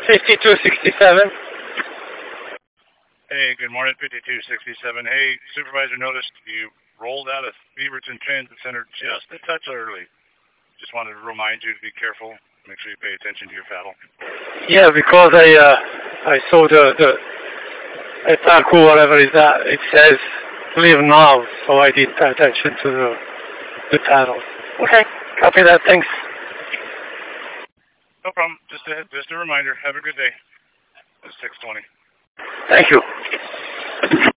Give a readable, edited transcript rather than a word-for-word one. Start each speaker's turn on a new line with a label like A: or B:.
A: 5267.
B: Hey, good morning, 5267. Hey, supervisor noticed you rolled out of Beaverton Transit Center just a touch early. Just wanted to remind you to be careful. Make sure you pay attention to your paddle.
A: Yeah, because I saw the Etaku, whatever is that, it says leave now, so I did pay attention to the paddle. Okay, copy that, thanks.
B: No problem. Just a reminder. Have a good day. It's 6:20.
A: Thank you.